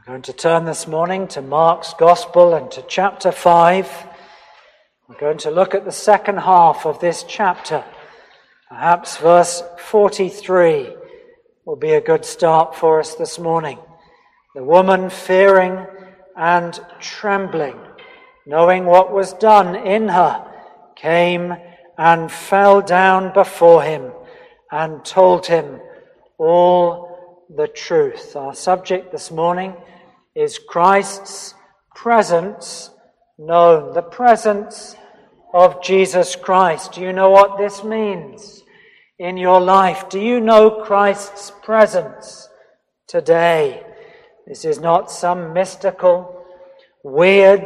We're going to turn this morning to Mark's Gospel and to chapter 5. We're going to look at the second half of this chapter. Perhaps verse 43 will be a good start for us this morning. The woman, fearing and trembling, knowing what was done in her, came and fell down before him and told him all the truth. Our subject this morning is Christ's presence known. The presence of Jesus Christ. Do you know what this means in your life? Do you know Christ's presence today? This is not some mystical, weird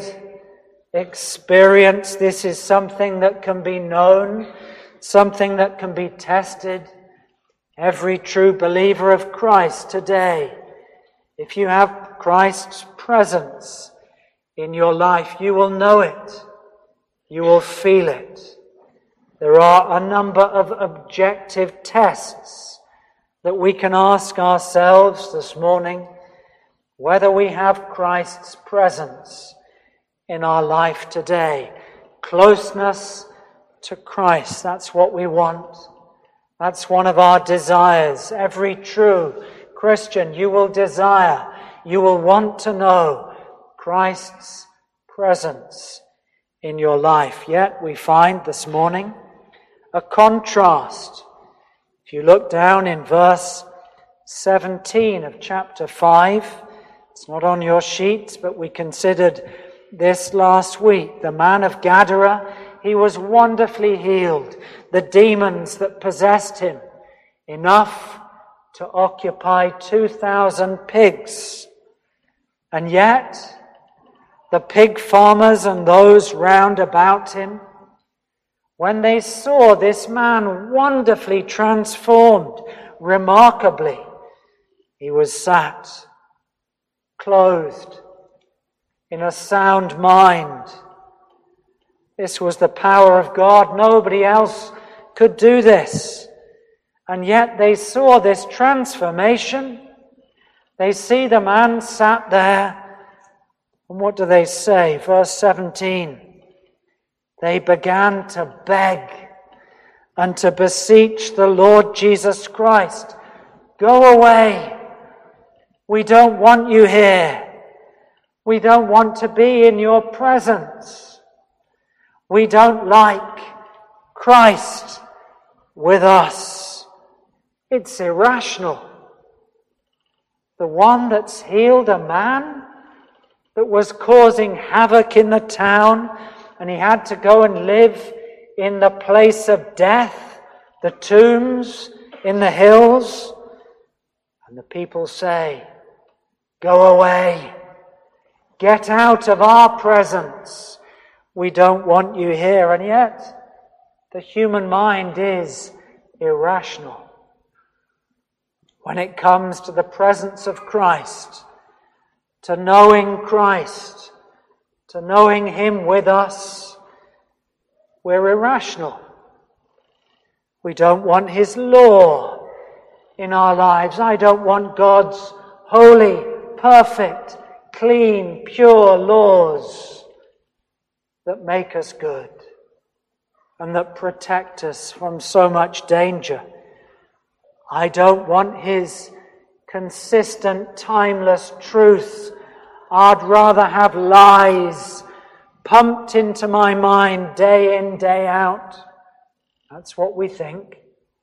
experience. This is something that can be known, something that can be tested. Every true believer of Christ today, if you have Christ's presence in your life, you will know it. You will feel it. There are a number of objective tests that we can ask ourselves this morning whether we have Christ's presence in our life today. Closeness to Christ, that's what we want. That's one of our desires. Every true Christian, you will desire, you will want to know Christ's presence in your life. Yet we find this morning a contrast. If you look down in verse 17 of chapter 5, it's not on your sheets, but we considered this last week. The man of Gadara, he was wonderfully healed. The demons that possessed him, enough to occupy 2,000 pigs. And yet, the pig farmers and those round about him, when they saw this man wonderfully transformed, remarkably, he was sat, clothed, in a sound mind. This was the power of God. Nobody else could do this. And yet they saw this transformation. They see the man sat there. And what do they say? Verse 17. They began to beg and to beseech the Lord Jesus Christ. Go away. We don't want you here. We don't want to be in your presence. We don't like Christ with us. It's irrational. The one that's healed a man that was causing havoc in the town, and he had to go and live in the place of death, the tombs in the hills. And the people say, go away. Get out of our presence. We don't want you here. And yet, the human mind is irrational. When it comes to the presence of Christ, to knowing Christ, to knowing Him with us, we're irrational. We don't want His law in our lives. I don't want God's holy, perfect, clean, pure laws that make us good and that protect us from so much danger. I don't want His consistent, timeless truth. I'd rather have lies pumped into my mind day in, day out. That's what we think.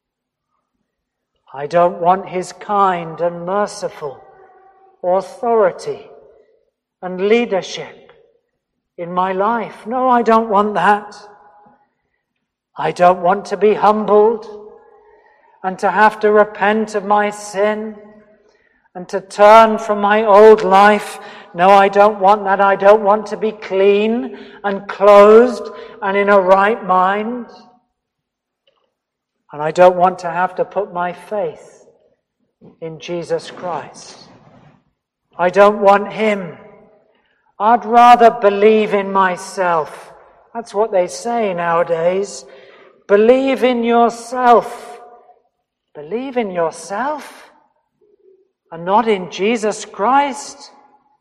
I don't want His kind and merciful authority and leadership in my life. No, I don't want that. I don't want to be humbled and to have to repent of my sin and to turn from my old life. No, I don't want that. I don't want to be clean and clothed and in a right mind. And I don't want to have to put my faith in Jesus Christ. I don't want Him. I'd rather believe in myself. That's what they say nowadays. Believe in yourself. Believe in yourself and not in Jesus Christ.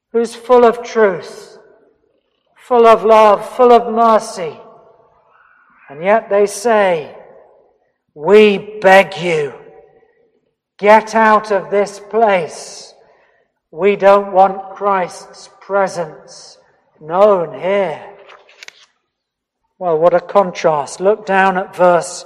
who's full of truth, full of love, full of mercy. And yet they say, we beg you, get out of this place. We don't want Christ's presence known here. Well, what a contrast. Look down at verse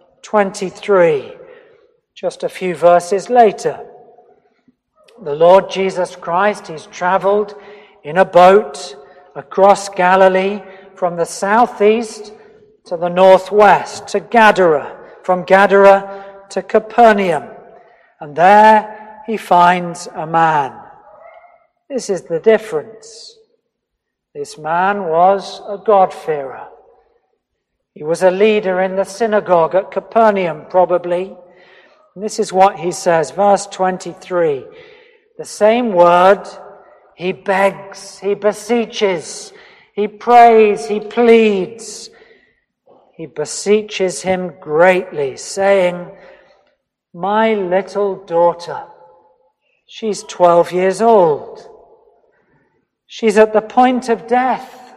23, just a few verses later. The Lord Jesus Christ, he's travelled in a boat across Galilee from the southeast to the northwest, to Gadara, from Gadara to Capernaum. And there he finds a man. This is the difference. This man was a God-fearer. He was a leader in the synagogue at Capernaum, probably. And this is what he says, verse 23. The same word, he begs, he beseeches, he prays, he pleads. He beseeches him greatly, saying, my little daughter, she's 12 years old. She's at the point of death.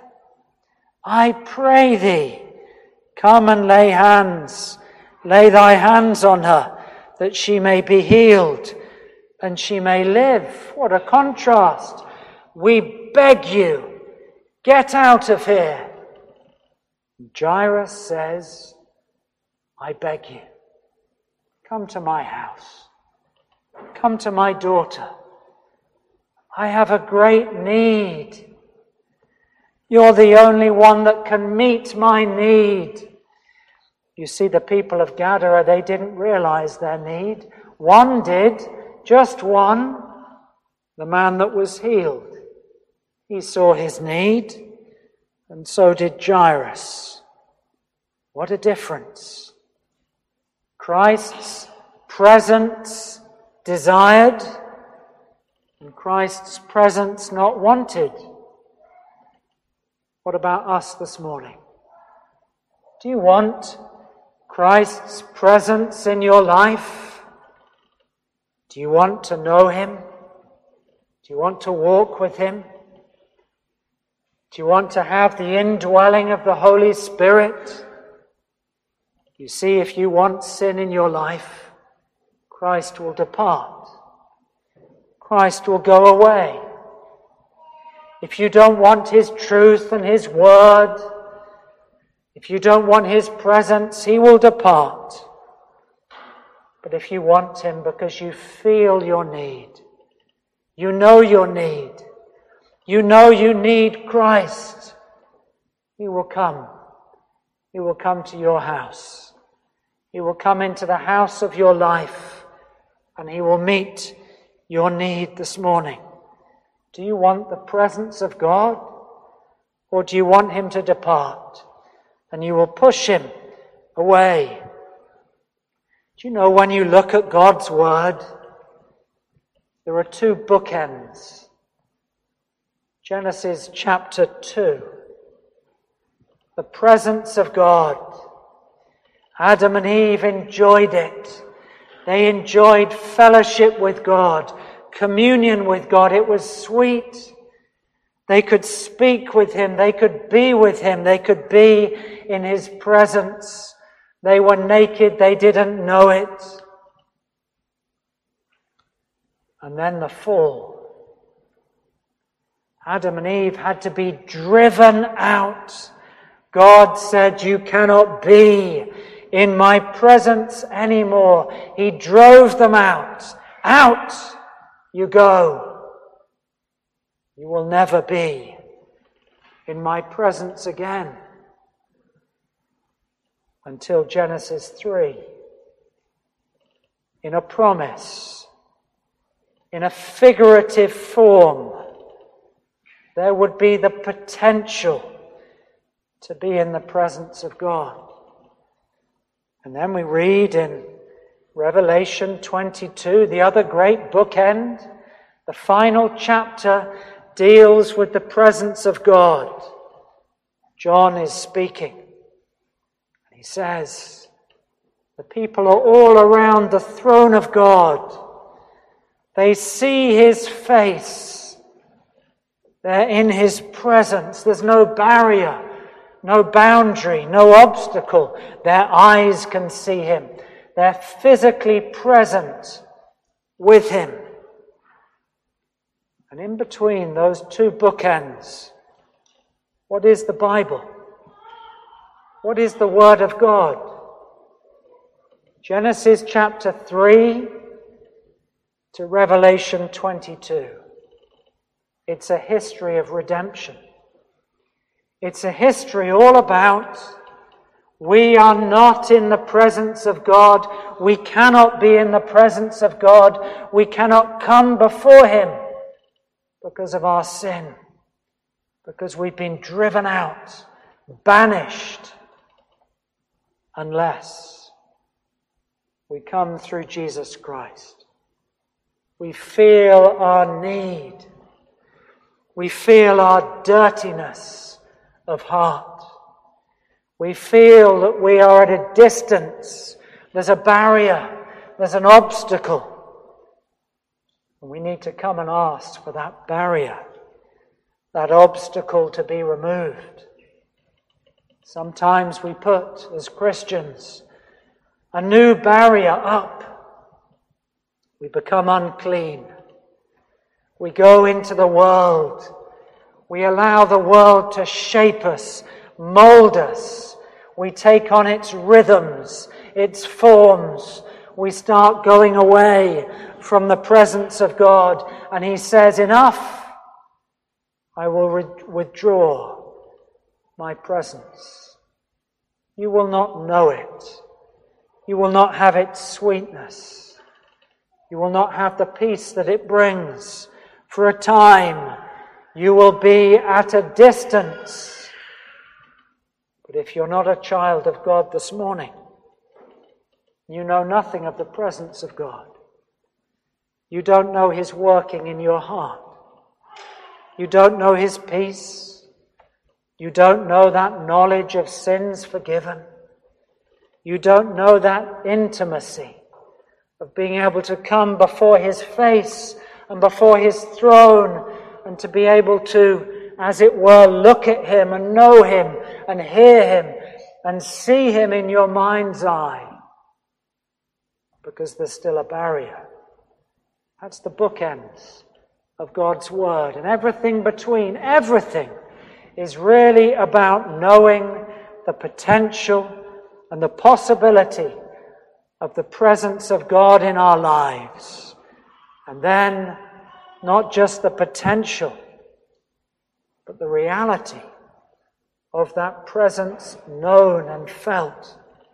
I pray thee, come and lay thy hands on her, that she may be healed and she may live. What a contrast. We beg you, get out of here. Jairus says, I beg you, come to my house. Come to my daughter. I have a great need. You're the only one that can meet my need. You see, the people of Gadara, they didn't realize their need. One did, just one, the man that was healed. He saw his need, and so did Jairus. What a difference. Christ's presence desired, and Christ's presence not wanted. What about us this morning? Do you want Christ's presence in your life? Do you want to know him? Do you want to walk with him? Do you want to have the indwelling of the Holy Spirit? You see, if you want sin in your life, Christ will depart. Christ will go away. If you don't want his truth and his word, if you don't want his presence, he will depart. But if you want him because you feel your need, you know your need, you know you need Christ, he will come. He will come to your house. He will come into the house of your life, and he will meet your need this morning. Do you want the presence of God, or do you want him to depart? And you will push him away. Do you know, when you look at God's word, there are two bookends. Genesis chapter 2. The presence of God. Adam and Eve enjoyed it. They enjoyed fellowship with God, communion with God. It was sweet. They could speak with him. They could be with him. They could be in his presence. They were naked. They didn't know it. And then the fall. Adam and Eve had to be driven out. God said, you cannot be in my presence anymore. He drove them out. Out you go. You will never be in my presence again. Until Genesis 3. In a promise, in a figurative form, there would be the potential to be in the presence of God. And then we read in Revelation 22, the other great bookend, the final chapter deals with the presence of God. John is speaking. He says, the people are all around the throne of God. They see his face. They're in his presence. There's no barrier, no boundary, no obstacle. Their eyes can see him. They're physically present with him. And in between those two bookends, what is the Bible? What is the Word of God? Genesis chapter 3 to Revelation 22. It's a history of redemption. It's a history all about we are not in the presence of God. We cannot be in the presence of God. We cannot come before him because of our sin. Because we've been driven out, banished, unless we come through Jesus Christ. We feel our need. We feel our dirtiness of heart. We feel that we are at a distance. There's a barrier. There's an obstacle. And we need to come and ask for that barrier, that obstacle to be removed. Sometimes we put, as Christians, a new barrier up. We become unclean. We go into the world. We allow the world to shape us, mold us. We take on its rhythms, its forms. We start going away from the presence of God. And he says, enough. I will withdraw my presence. You will not know it. You will not have its sweetness. You will not have the peace that it brings. For a time, you will be at a distance. But if you're not a child of God this morning, you know nothing of the presence of God. You don't know his working in your heart. You don't know his peace. You don't know that knowledge of sins forgiven. You don't know that intimacy of being able to come before his face and before his throne and to be able to, as it were, look at him and know him and hear him and see him in your mind's eye. Because there's still a barrier. That's the bookends of God's Word. And everything between, everything is really about knowing the potential and the possibility of the presence of God in our lives. And then, not just the potential, but the reality of that presence known and felt.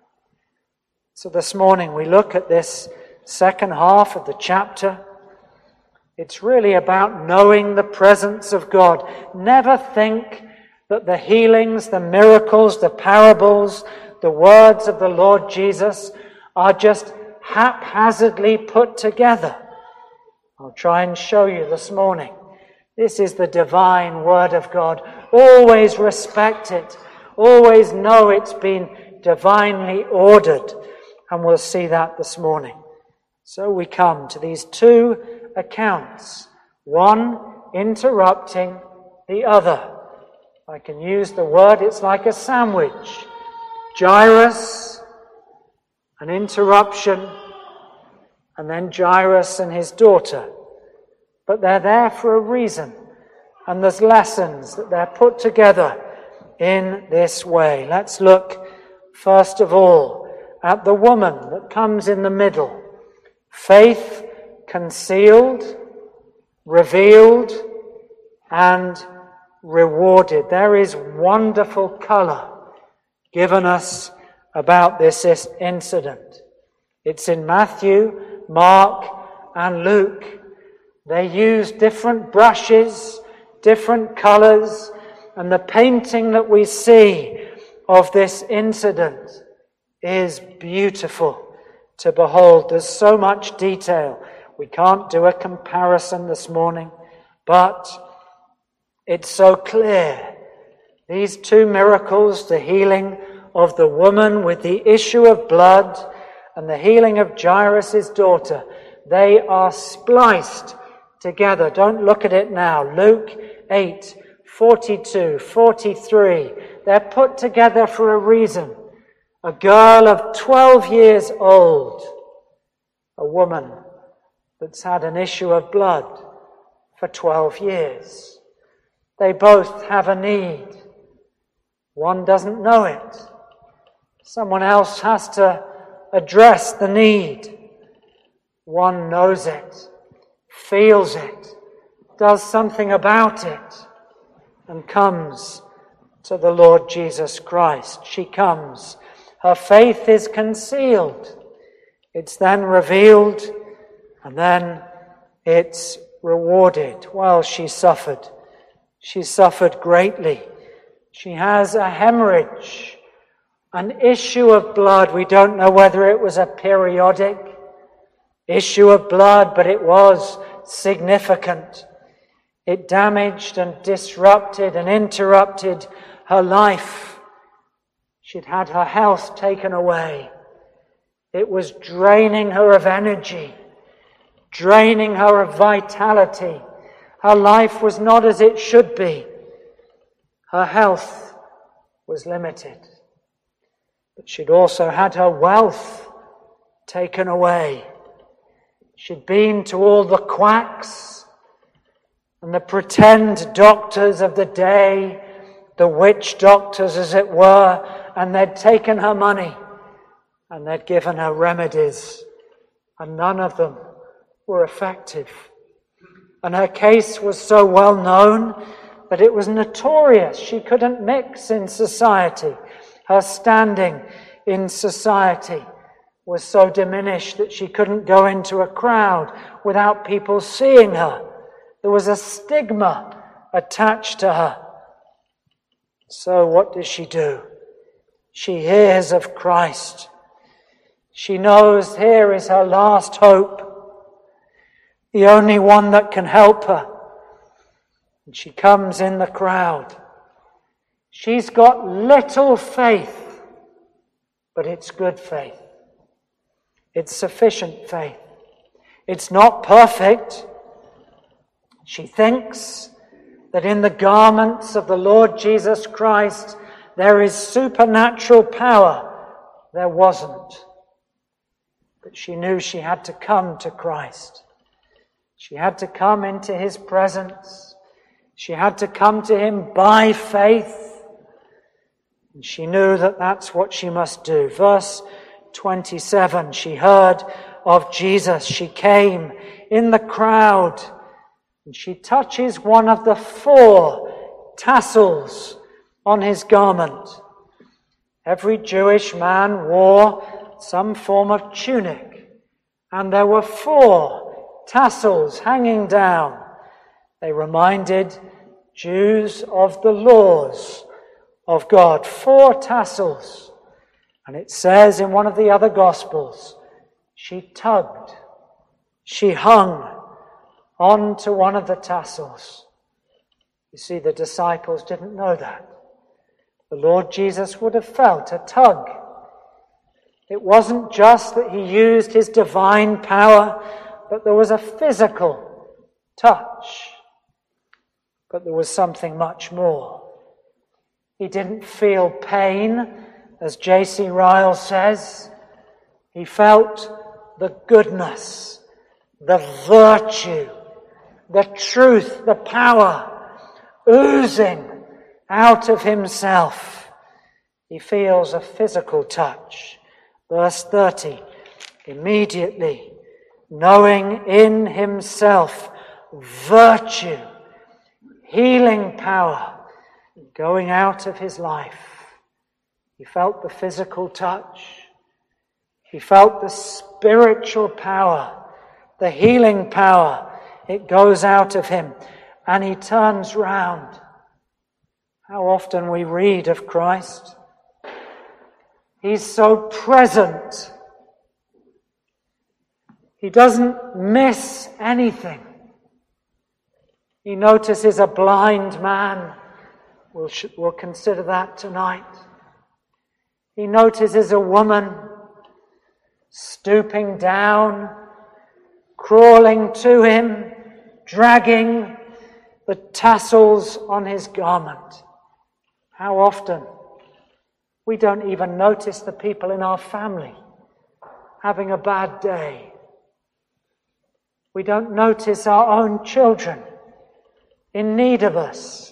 So this morning we look at this second half of the chapter. It's really about knowing the presence of God. Never think that the healings, the miracles, the parables, the words of the Lord Jesus are just haphazardly put together. I'll try and show you this morning. This is the divine Word of God. Always respect it. Always know it's been divinely ordered. And we'll see that this morning. So we come to these two accounts. One interrupting the other. I can use the word, it's like a sandwich. Jairus, an interruption, and then Jairus and his daughter. But they're there for a reason. And there's lessons that they're put together in this way. Let's look first of all at the woman that comes in the middle. Faith concealed, revealed, and rewarded. There is wonderful colour given us about this incident. It's in Matthew, Mark, and Luke. They use different brushes, different colours, and the painting that we see of this incident is beautiful to behold. There's so much detail. We can't do a comparison this morning, but it's so clear. These two miracles, the healing of the woman with the issue of blood and the healing of Jairus' daughter, they are spliced together. Don't look at it now. Luke 8, 42, 43. They're put together for a reason. A girl of 12 years old, a woman that's had an issue of blood for 12 years. They both have a need. One doesn't know it. Someone else has to address the need. One knows it, feels it, does something about it, and comes to the Lord Jesus Christ. She comes. Her faith is concealed. It's then revealed, and then it's rewarded. Well, she suffered. She suffered greatly. She has a hemorrhage, an issue of blood. We don't know whether it was a periodic issue of blood, but it was significant. It damaged and disrupted and interrupted her life. She'd had her health taken away. It was draining her of energy, draining her of vitality. Her life was not as it should be. Her health was limited. But she'd also had her wealth taken away. She'd been to all the quacks and the pretend doctors of the day, the witch doctors as it were, and they'd taken her money and they'd given her remedies, and none of them were effective. And her case was so well known that it was notorious. She couldn't mix in society. Her standing in society was so diminished that she couldn't go into a crowd without people seeing her. There was a stigma attached to her. So what does she do? She hears of Christ. She knows here is her last hope, the only one that can help her. And she comes in the crowd. She's got little faith, but it's good faith. It's sufficient faith. It's not perfect. She thinks that in the garments of the Lord Jesus Christ there is supernatural power. There wasn't. But she knew she had to come to Christ. She had to come into his presence. She had to come to him by faith. And she knew that that's what she must do. Verse 27, she heard of Jesus. She came in the crowd and she touches one of the 4 tassels on his garment. Every Jewish man wore some form of tunic, and there were 4 tassels hanging down. They reminded Jews of the laws of God. 4 tassels. And it says in one of the other Gospels, she tugged, she hung on to one of the tassels. You see, the disciples didn't know that. The Lord Jesus would have felt a tug. It wasn't just that he used his divine power, but there was a physical touch. But there was something much more. He didn't feel pain, as J.C. Ryle says. He felt the goodness, the virtue, the truth, the power oozing out of himself. He feels a physical touch. Verse 30, immediately, knowing in himself virtue, healing power going out of his life. He felt the physical touch. He felt the spiritual power, the healing power. It goes out of him, and he turns round. How often we read of Christ. He's so present. He doesn't miss anything. He notices a blind man. We'll consider that tonight. He notices a woman stooping down, crawling to him, dragging the tassels on his garment. How often we don't even notice the people in our family having a bad day. We don't notice our own children in need of us.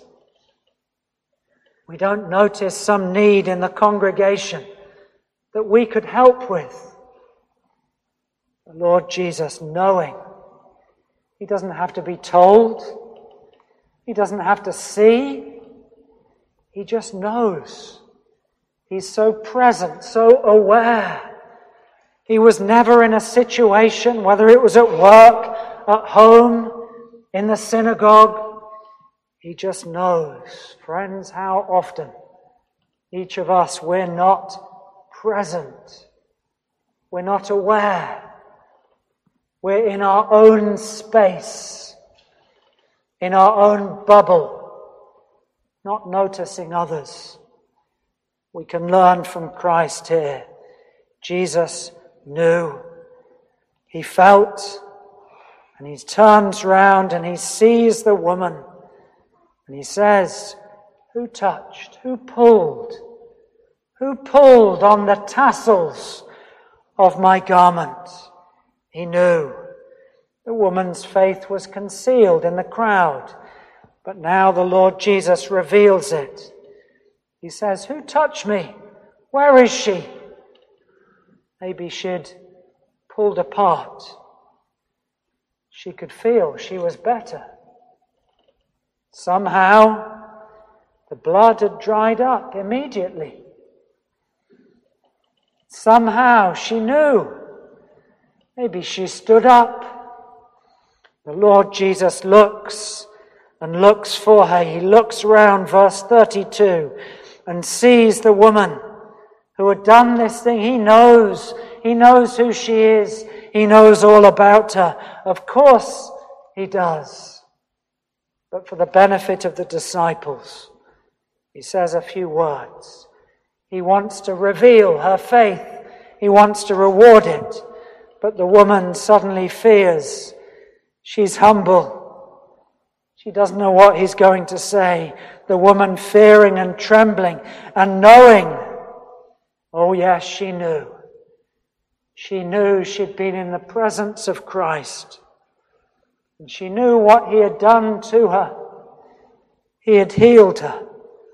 We don't notice some need in the congregation that we could help with. The Lord Jesus, knowing, he doesn't have to be told, he doesn't have to see, he just knows. He's so present, so aware. He was never in a situation, whether it was at work, at home, in the synagogue. He just knows. Friends, how often each of us, we're not present. We're not aware. We're in our own space, in our own bubble, not noticing others. We can learn from Christ here. Jesus knew. He felt, and he turns round and he sees the woman and he says, who touched? Who pulled? Who pulled on the tassels of my garment? He knew. The woman's faith was concealed in the crowd, but now the Lord Jesus reveals it. He says, who touched me? Where is she? Maybe she'd pulled apart. She could feel she was better. Somehow, the blood had dried up immediately. Somehow, she knew. Maybe she stood up. The Lord Jesus looks and looks for her. He looks round, verse 32, and sees the woman who had done this thing. He knows who she is. He knows all about her. Of course he does. But for the benefit of the disciples, he says a few words. He wants to reveal her faith. He wants to reward it. But the woman suddenly fears. She's humble. She doesn't know what he's going to say. The woman fearing and trembling and knowing. Oh yes, she knew. She knew she'd been in the presence of Christ. And she knew what he had done to her. He had healed her.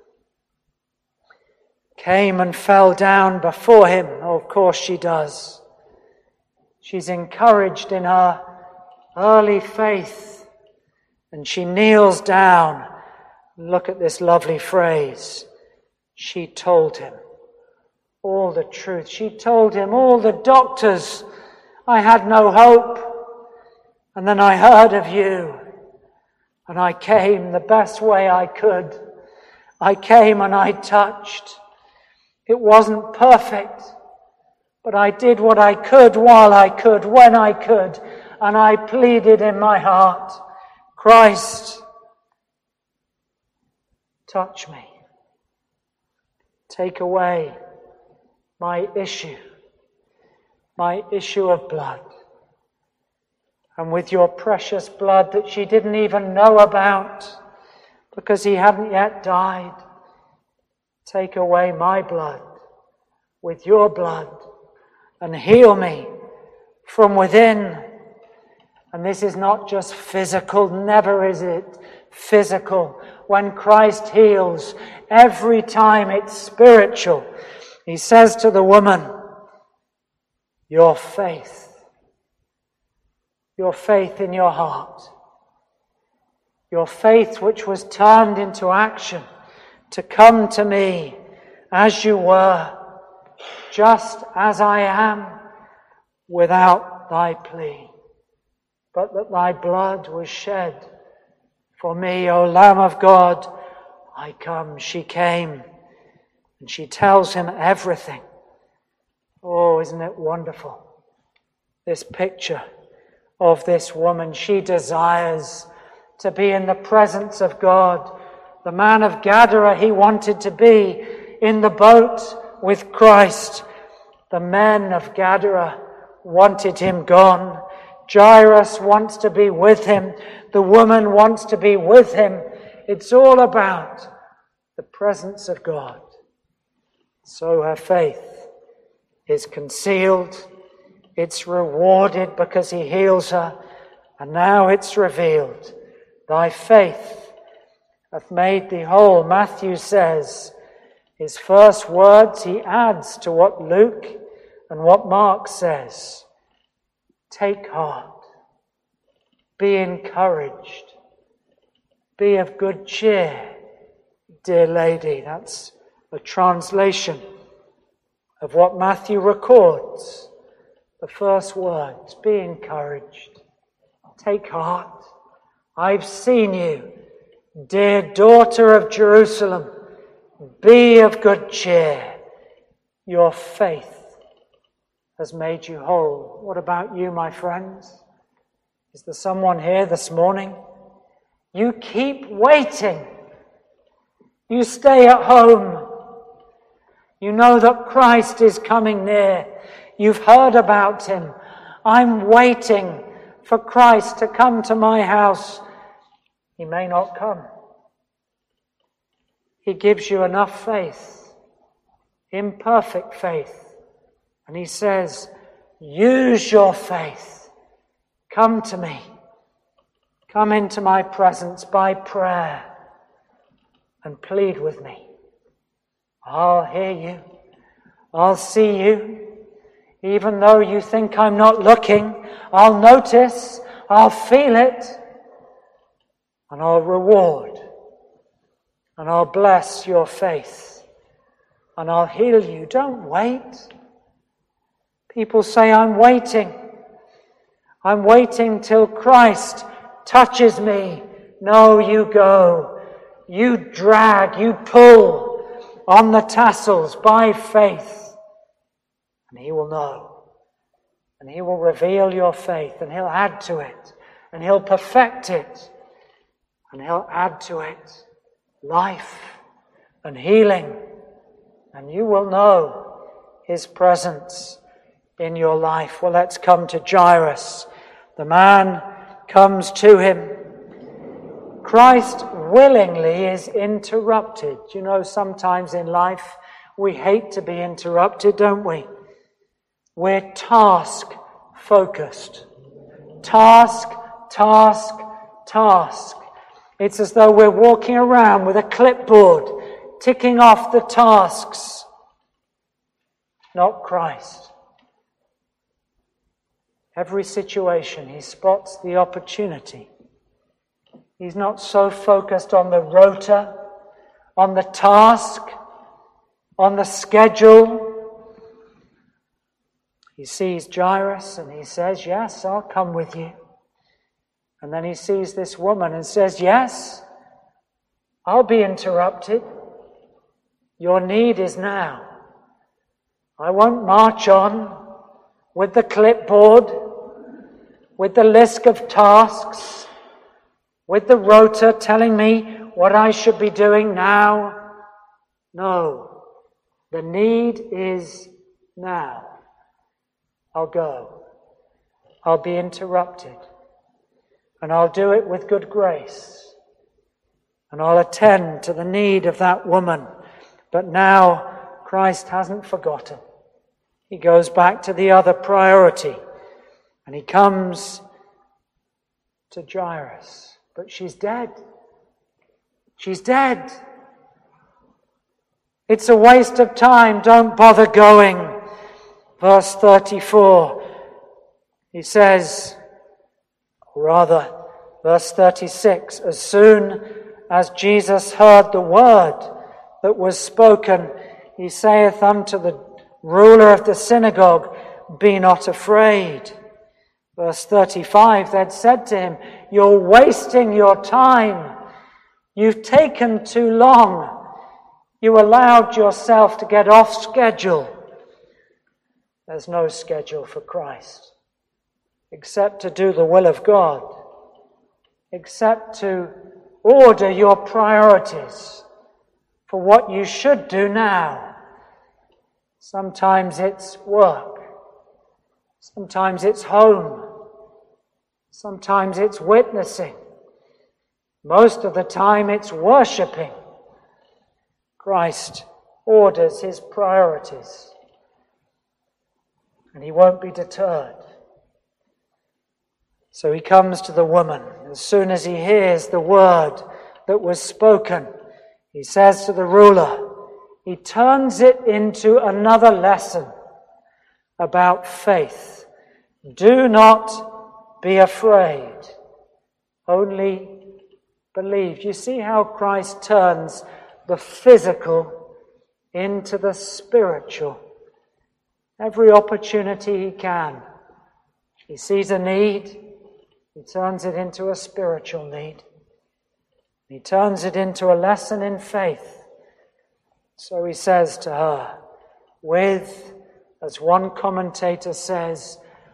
Came and fell down before him. Oh, of course she does. She's encouraged in her early faith. And she kneels down. Look at this lovely phrase. She told him all the truth. She told him, all the doctors, I had no hope. And then I heard of you. And I came the best way I could. I came and I touched. It wasn't perfect. But I did what I could while I could, when I could. And I pleaded in my heart, Christ, touch me. Take away my issue of blood. And with your precious blood that she didn't even know about because he hadn't yet died, take away my blood with your blood and heal me from within. And this is not just physical, never is it physical. When Christ heals, every time it's spiritual. He says to the woman, your faith in your heart, your faith which was turned into action to come to me as you were, just as I am, without thy plea, but that thy blood was shed for me, O Lamb of God, I come. She came. And she tells him everything. Oh, isn't it wonderful? This picture of this woman. She desires to be in the presence of God. The man of Gadara, he wanted to be in the boat with Christ. The men of Gadara wanted him gone. Jairus wants to be with him. The woman wants to be with him. It's all about the presence of God. So her faith is concealed. It's rewarded because he heals her. And now it's revealed. Thy faith hath made thee whole. Matthew says, his first words he adds to what Luke and what Mark says. Take heart. Be encouraged. Be of good cheer, dear lady. That's a translation of what Matthew records. The first words, be encouraged. Take heart. I've seen you, dear daughter of Jerusalem. Be of good cheer. Your faith has made you whole. What about you, my friends? Is there someone here this morning? You keep waiting. You stay at home. You know that Christ is coming near. You've heard about him. I'm waiting for Christ to come to my house. He may not come. He gives you enough faith, imperfect faith. And he says, use your faith. Come to me. Come into my presence by prayer and plead with me. I'll hear you. I'll see you. Even though you think I'm not looking, I'll notice, I'll feel it, and I'll reward, and I'll bless your faith, and I'll heal you. Don't wait. People say, I'm waiting. I'm waiting till Christ touches me. No, you go. You drag, you pull on the tassels by faith. And he will know. And he will reveal your faith. And he'll add to it. And he'll perfect it. And he'll add to it life and healing. And you will know his presence in your life. Well, let's come to Jairus. The man comes to him. Christ willingly is interrupted. You know, sometimes in life we hate to be interrupted, don't we? We're task-focused. Task, task, task. It's as though we're walking around with a clipboard, ticking off the tasks. Not Christ. Every situation, he spots the opportunity. He's not so focused on the rota, on the task, on the schedule. He sees Jairus and he says, yes, I'll come with you. And then he sees this woman and says, yes, I'll be interrupted. Your need is now. I won't march on with the clipboard, with the list of tasks, with the rota telling me what I should be doing now. No, the need is now. I'll go. I'll be interrupted. And I'll do it with good grace. And I'll attend to the need of that woman. But now Christ hasn't forgotten. He goes back to the other priority. And he comes to Jairus. But she's dead. She's dead. It's a waste of time. Don't bother going. Verse 34, he says, or rather, verse 36, as soon as Jesus heard the word that was spoken, he saith unto the ruler of the synagogue, be not afraid. Verse 35, they'd said to him, you're wasting your time. You've taken too long. You allowed yourself to get off schedule. There's no schedule for Christ, except to do the will of God, except to order your priorities for what you should do now. Sometimes it's work, sometimes it's home, Sometimes it's witnessing. Most of the time it's worshipping. Christ orders his priorities, and he won't be deterred. So he comes to the woman. As soon as he hears the word that was spoken, he says to the ruler, he turns it into another lesson about faith. Do not be afraid, only believe. You see how Christ turns the physical into the spiritual. Every opportunity he can. He sees a need, he turns it into a spiritual need. He turns it into a lesson in faith. So he says to her, with, as one commentator says,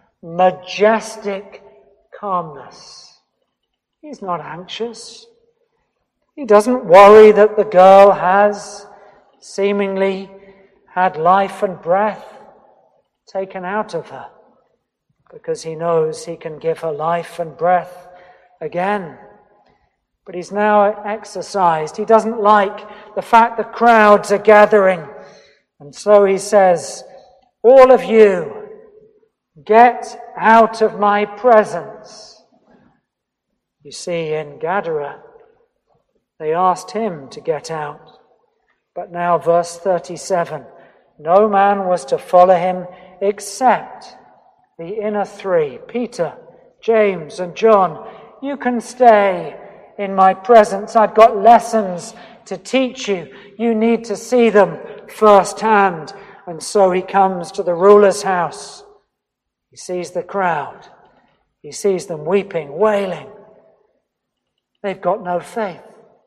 majestic calmness. He's not anxious. He doesn't worry that the girl has seemingly had life and breath taken out of her, because he knows he can give her life and breath again. But he's now exercised. He doesn't like the fact the crowds are gathering. And so he says, all of you, get out of my presence. You see, in Gadara, they asked him to get out. But now, verse 37, no man was to follow him except the inner three, Peter, James, and John. You can stay in my presence. I've got lessons to teach you. You need to see them firsthand. And so he comes to the ruler's house. He sees the crowd. He sees them weeping, wailing. They've got no faith.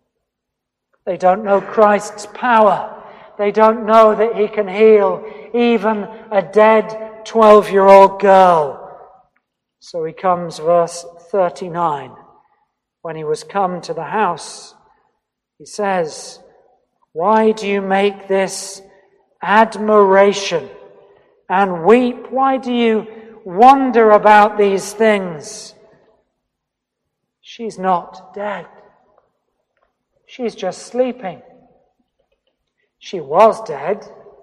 They don't know Christ's power. They don't know that he can heal even a dead 12-year-old girl. So he comes, verse 39. When he was come to the house, he says, why do you make this admiration and weep? Why do you wonder about these things? She's not dead. She's just sleeping. She was dead,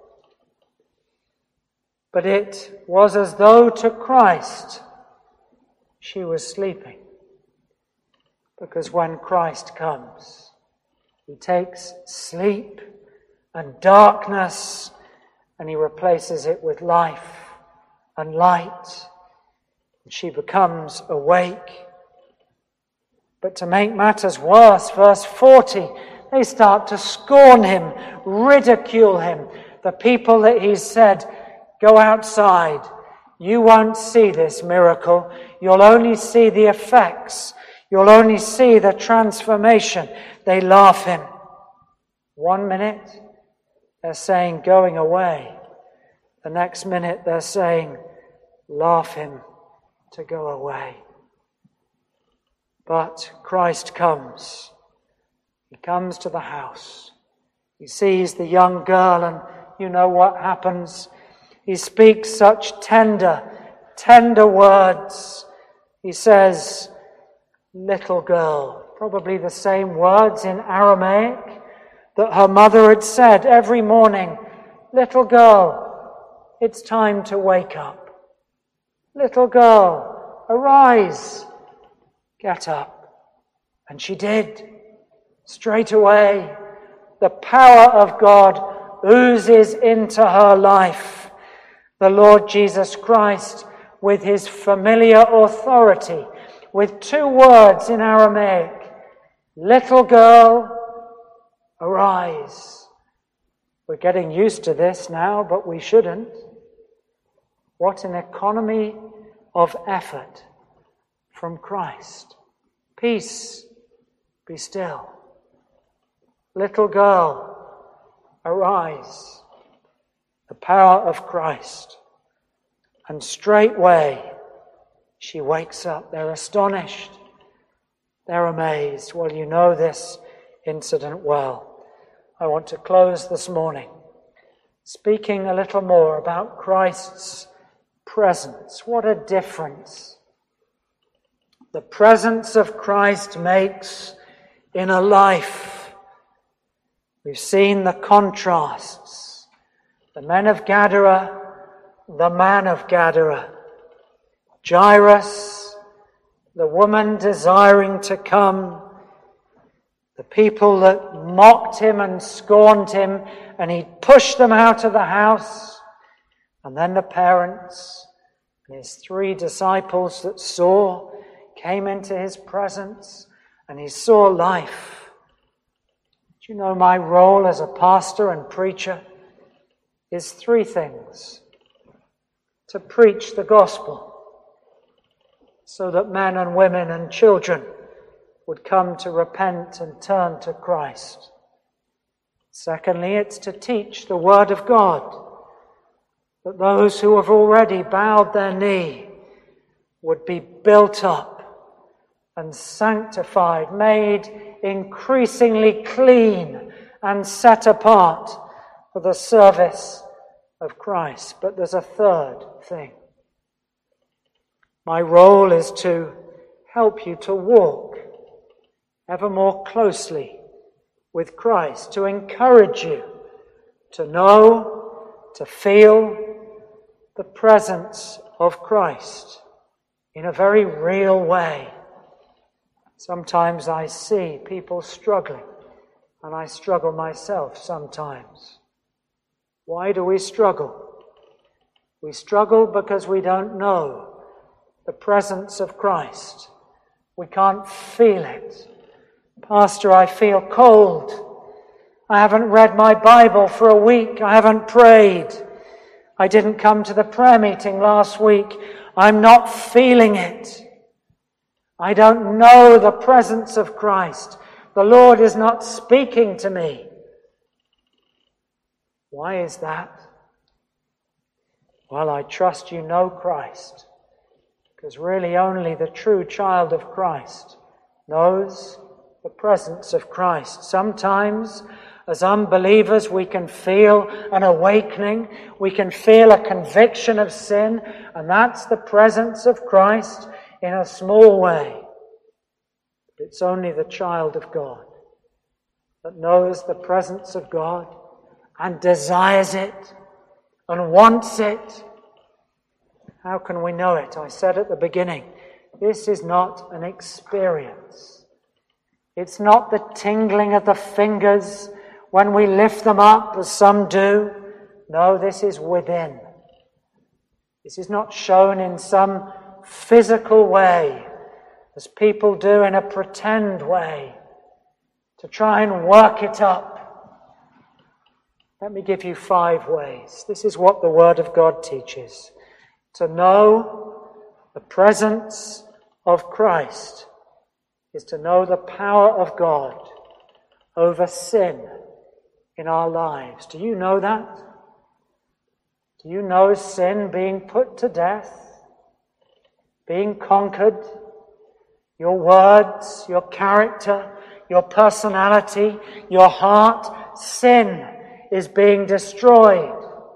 but it was as though to Christ she was sleeping. Because when Christ comes, he takes sleep and darkness and he replaces it with life and light. And she becomes awake. But to make matters worse, verse 40, they start to scorn him, ridicule him. The people that he said, go outside. You won't see this miracle. You'll only see the effects. You'll only see the transformation. They laugh him. 1 minute, they're saying, going away. The next minute, they're saying, laugh him to go away. But Christ comes. He comes to the house. He sees the young girl, and you know what happens. He speaks such tender words. He says, little girl, probably the same words in Aramaic that her mother had said every morning. Little girl, it's time to wake up. Little girl, arise, get up. And she did. Straight away, the power of God oozes into her life. The Lord Jesus Christ, with his familiar authority, with 2 words in Aramaic, little girl, arise. We're getting used to this now, but we shouldn't. What an economy of effort from Christ. Peace, be still. Little girl, arise. The power of Christ. And straightway she wakes up. They're astonished. They're amazed. Well, you know this incident well. I want to close this morning speaking a little more about Christ's presence. What a difference the presence of Christ makes in a life. We've seen the contrasts. The men of Gadara, the man of Gadara. Jairus, the woman desiring to come. The people that mocked him and scorned him, and he pushed them out of the house. And then the parents and his 3 disciples that came into his presence, and he saw life. Do you know my role as a pastor and preacher is 3 things. To preach the gospel, so that men and women and children would come to repent and turn to Christ. Secondly, it's to teach the Word of God, that those who have already bowed their knee would be built up and sanctified, made increasingly clean and set apart for the service of Christ. But there's a third thing. My role is to help you to walk ever more closely with Christ, to encourage you to know, to feel the presence of Christ in a very real way. Sometimes I see people struggling, and I struggle myself sometimes. Why do we struggle? We struggle because we don't know the presence of Christ. We can't feel it. Pastor, I feel cold. I haven't read my Bible for a week. I haven't prayed. I didn't come to the prayer meeting last week. I'm not feeling it. I don't know the presence of Christ. The Lord is not speaking to me. Why is that? Well, I trust you know Christ, because really only the true child of Christ knows the presence of Christ. Sometimes, as unbelievers, we can feel an awakening, we can feel a conviction of sin, and that's the presence of Christ in a small way. But it's only the child of God that knows the presence of God and desires it and wants it. How can we know it? I said at the beginning, this is not an experience. It's not the tingling of the fingers when we lift them up, as some do. No, this is within. This is not shown in some physical way, as people do in a pretend way, to try and work it up. Let me give you 5 ways. This is what the Word of God teaches. To know the presence of Christ is to know the power of God over sin in our lives. Do you know that? Do you know sin being put to death, being conquered? Your words, your character, your personality, your heart, sin is being destroyed.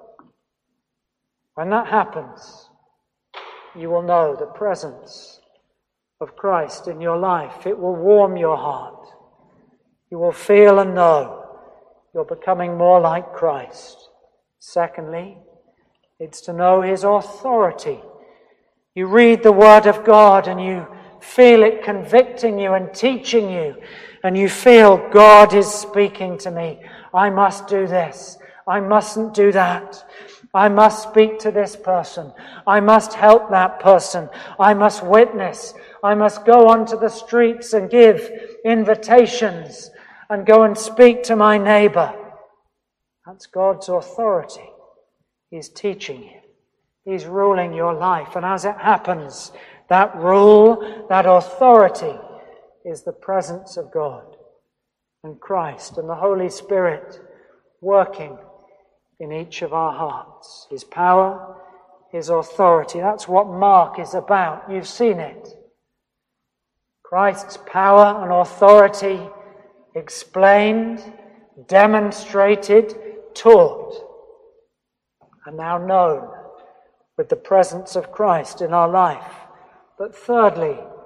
When that happens, you will know the presence of Christ in your life. It will warm your heart. You will feel and know you're becoming more like Christ. Secondly, it's to know His authority. You read the Word of God and you feel it convicting you and teaching you, and you feel God is speaking to me. I must do this. I mustn't do that. I must speak to this person. I must help that person. I must witness. I must go onto the streets and give invitations and go and speak to my neighbor. That's God's authority. He's teaching you. He's ruling your life. And as it happens, that rule, that authority is the presence of God and Christ and the Holy Spirit working in each of our hearts. His power, His authority. That's what Mark is about. You've seen it. Christ's power and authority explained, demonstrated, taught, and now known with the presence of Christ in our life. But thirdly,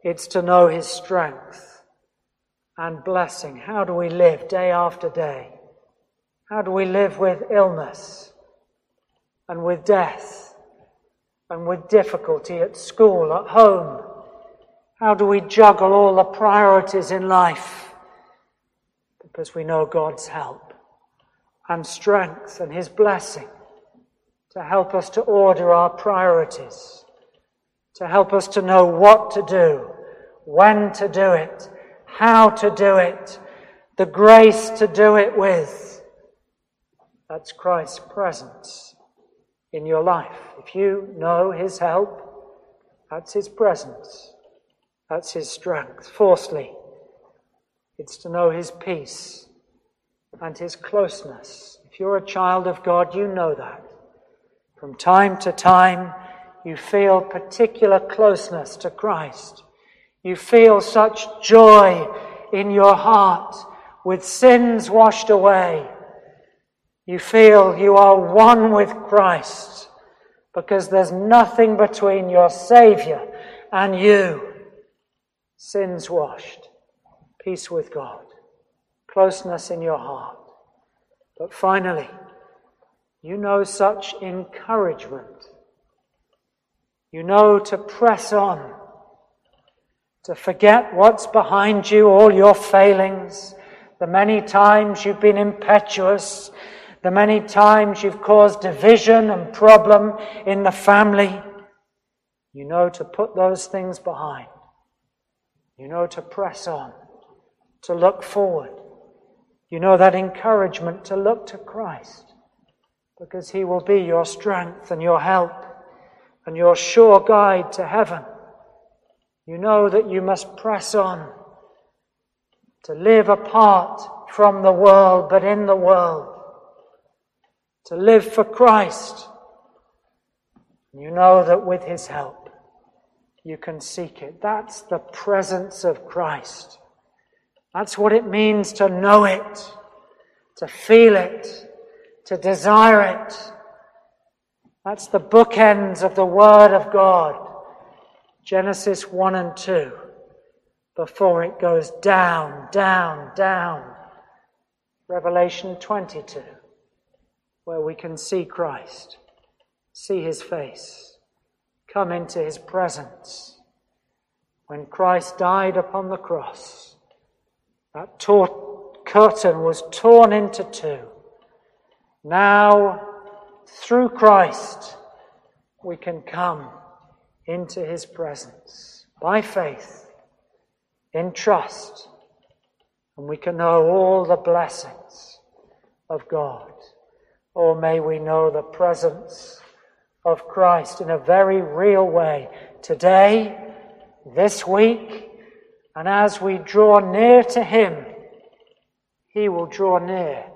It's to know his strength and blessing. How do we live day after day? How do we live with illness and with death and with difficulty at school, at home? How do we juggle all the priorities in life? Because we know God's help and strength and his blessing to help us to order our priorities, to help us to know what to do, when to do it, how to do it, the grace to do it with. That's Christ's presence in your life. If you know his help, that's his presence. That's his strength. Fourthly, it's to know his peace and his closeness. If you're a child of God, you know that. From time to time, you feel particular closeness to Christ. You feel such joy in your heart with sins washed away. You feel you are one with Christ because there's nothing between your Saviour and you. Sins washed, peace with God, closeness in your heart. But finally, you know such encouragement. You know to press on, to forget what's behind you, all your failings, the many times you've been impetuous, the many times you've caused division and problem in the family. You know to put those things behind. You know to press on, to look forward. You know that encouragement to look to Christ, because he will be your strength and your help and your sure guide to heaven. You know that you must press on to live apart from the world, but in the world, to live for Christ. You know that with his help, you can seek it. That's the presence of Christ. That's what it means to know it, to feel it, to desire it. That's the bookends of the Word of God. Genesis 1 and 2, before it goes down, down, down. Revelation 22, where we can see Christ, see his face, come into his presence. When Christ died upon the cross, that curtain was torn into two. Now, through Christ, we can come into his presence by faith, in trust, and we can know all the blessings of God. Or may we know the presence of Christ in a very real way today, this week, and as we draw near to him, he will draw near